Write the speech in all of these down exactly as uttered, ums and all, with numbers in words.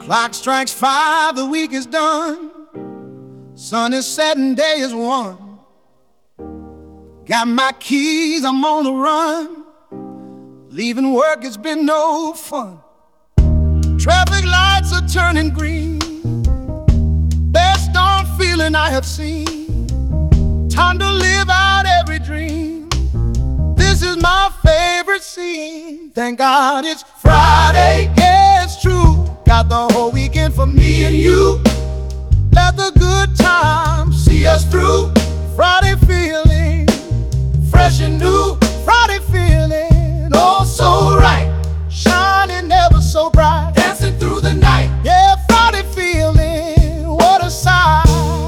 Clock strikes five, the week is done. Sun is setting, day is won. Got my keys, I'm on the run. Leaving work, it's been no fun. Traffic lights are turning green. Best darn feeling I have seen. Time to live out every dream. This is my favorite scene. Thank God it's Friday, yeah, it's true. Got the whole weekend for me and you. Let the good times see us through. Friday feeling fresh and new. Friday feeling oh so right. Shining ever so bright. Dancing through the night. Yeah, Friday feeling, what a sight.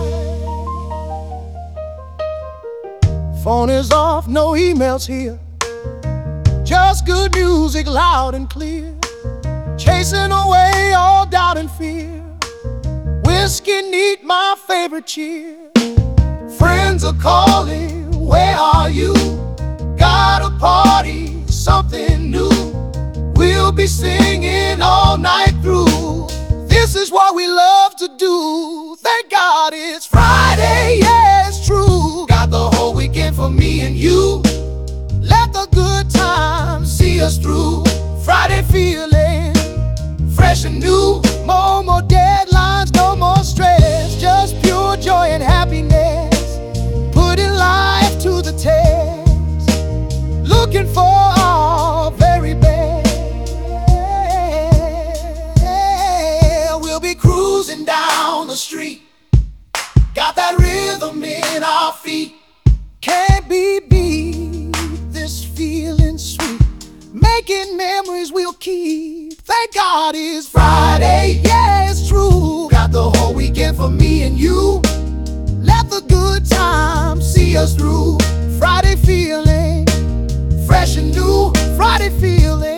Phone is off, no emails here. Just good music loud and clear. Chasing away all doubt and fear. Whiskey neat, my favorite cheer. Friends are calling, where are you? Got a party, something new. We'll be singing all night through. This is what we love to do. Thank God it's Friday, yeah, it's true. Got the whole weekend for me and you. Let the good times see us through. Friday feeling fresh and new. No more deadlines, no more stress. Just pure joy and happiness. Putting life to the test. Looking for our very best. We'll be cruising down the street. Got that rhythm in our feet. Can't be beat, this feeling sweet. Making memories we'll keep. Thank God it's Friday, yeah, it's true. Got the whole weekend for me and you. Let the good times see us through. Friday feeling fresh and new. Friday feeling